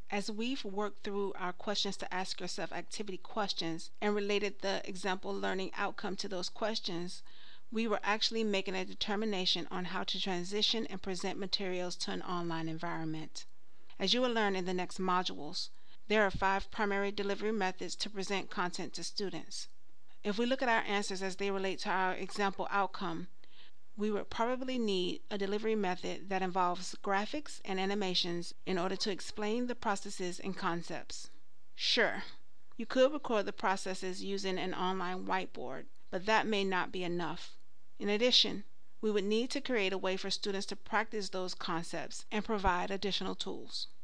As we've worked through our questions to ask yourself activity questions and related the example learning outcome to those questions, we were actually making a determination on how to transition and present materials to an online environment. As you will learn in the next modules, there are 5 primary delivery methods to present content to students. If we look at our answers as they relate to our example outcome, we would probably need a delivery method that involves graphics and animations in order to explain the processes and concepts. Sure, you could record the processes using an online whiteboard, but that may not be enough. In addition, we would need to create a way for students to practice those concepts and provide additional tools.